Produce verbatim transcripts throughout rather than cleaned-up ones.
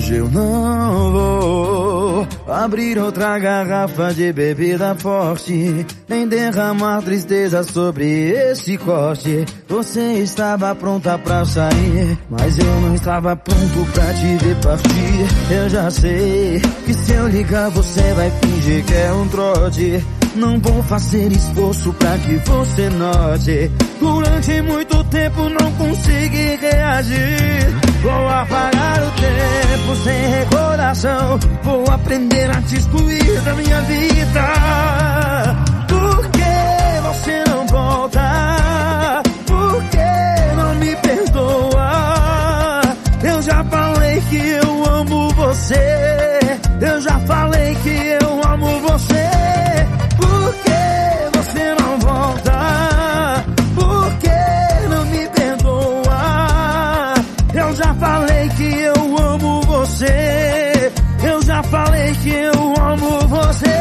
Hoje eu não vou abrir outra garrafa de bebida forte, nem derramar tristeza sobre esse corte. Você estava pronta pra sair, mas eu não estava pronto pra te ver partir. Eu já sei que se eu ligar você vai fingir que é um trote. Não vou fazer esforço pra que você note. Durante muito tempo não consegui reagir. Vou apagar o tempo sem recordação. Vou aprender a te excluir da minha vida. Por que você não volta? Por que não me perdoa? Eu já falei que eu amo você. Eu já falei que eu amo você. Por que você não volta? Por que não me perdoa? Eu já falei que eu amo você. Eu já falei que eu amo você.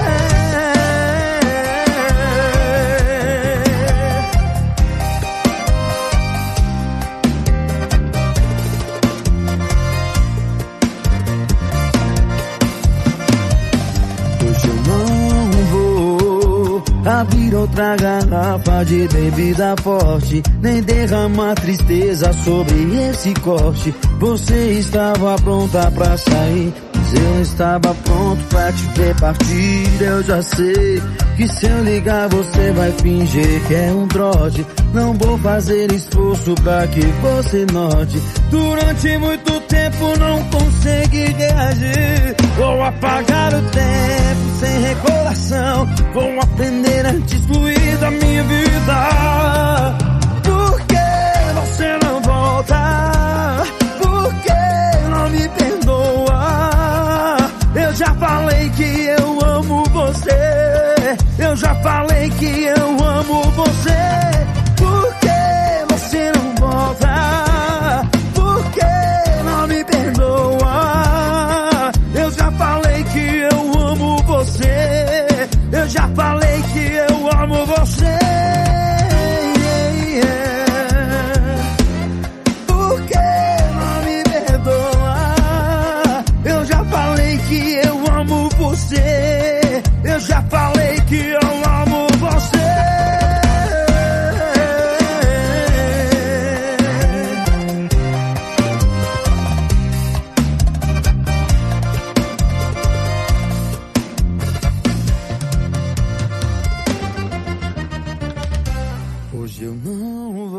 Hoje eu não vou abrir outra garrafa de bebida forte, nem derramar tristeza sobre esse corte. Você estava pronta pra sair, mas eu não estava pronto pra te ver partir. Eu já sei que se eu ligar você vai fingir que é um trote. Não vou fazer esforço pra que você note. Durante muito tempo não consegui reagir. Vou apagar o tempo sem recordação. Vou aprender a te excluir da minha vida. Por que você não volta? Por que não me perdoa? Eu já falei que eu amo você. Eu já falei que eu amo você. Por que você não volta? Por que não me perdoa? Eu já falei que eu amo você. Eu já falei que eu amo você. Por que não me perdoa? Eu já falei que eu amo você. Eu já falei que eu amo você. Hoje eu não vou